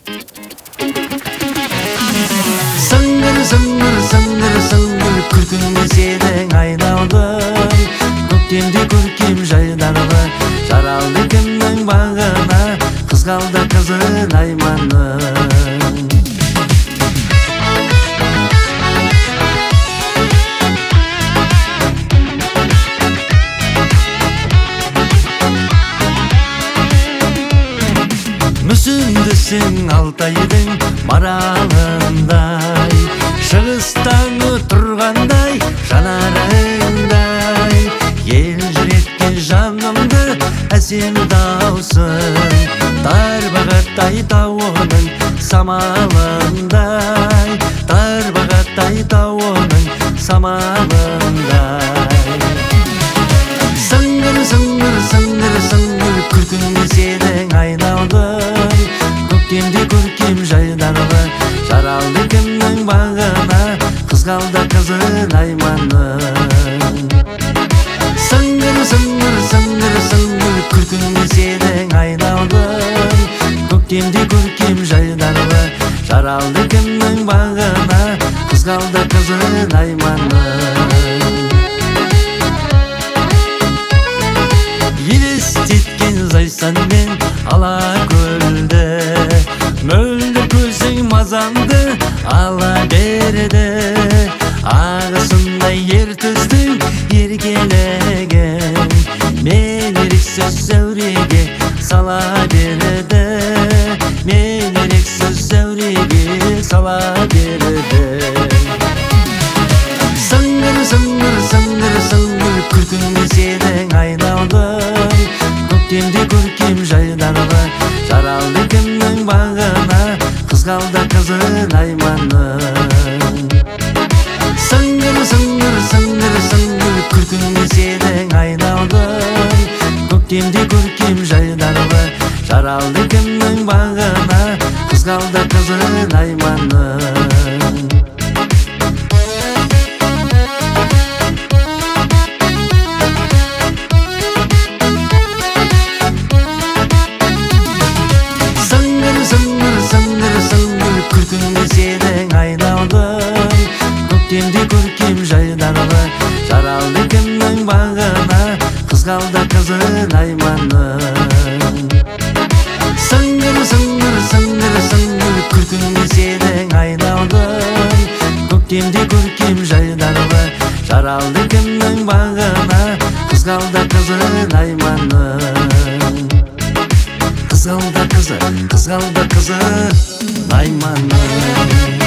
Сыңгыр, сыңгыр, сыңгыр, сыңгыр, күлкіңе сенің айналдым. Көктемде көркем жайдарлы, жаралды кімнің бағына, қызғалды қызын айманым. Мүсіндісің Алтайдың маралындай, шығыстаңы тұрғандай жанарыңдай. Ел жүреткен жанымды әсем даусың, тарбағатай тауының самалындай, тарбағатай тауының самалындай. Сыңгыр, сыңгыр, сыңгыр, сыңгыр, күлкіңе сенің айналдым. Көктемде көркем жайдарлы, жаралды кімнің бағына, қызғалды қызын айманым. Сыңгыр, сыңгыр, сыңгыр, сыңгыр, күлкіңе сенің айналдым. Көктемде көркем жайдарлы, жаралды кімнің бағына, қызғалды қызын айманым. Елестеткен зайсан мен ала көлді, мөлдір көзің мазамды ала берді. Ағысындай ертістің еркелеген, мен еріксіз зәуреге сала берді, мен еріксіз зәуреге сала берді. Сыңгыр, сыңгыр, сыңгыр, сыңгыр, күлкіңе сенің айналдым. Көктемде көркем жайдарлы, жаралды кімнің бағына, қызғалды қызын айманым. Сыңгыр, сыңгыр, сыңгыр, сыңгыр, күлкіңе сенің айналдым. Көктемде көркем жайдарлы, жаралды кімнің бағына, қызғалды қызын айманым. Күлкіңе сенің айналдым. Көктемде көркем жайдарлы, жаралды кімнің бағына, қызғалды қызын айманым. Сыңгыр, сыңгыр, сыңгыр, сыңгыр, күлкіңе сенің айналдым. Көктемде көркем жайдарлы, жаралды кімнің бағына, қызғалды қызын айманым. Қызғалды қызы, айманым.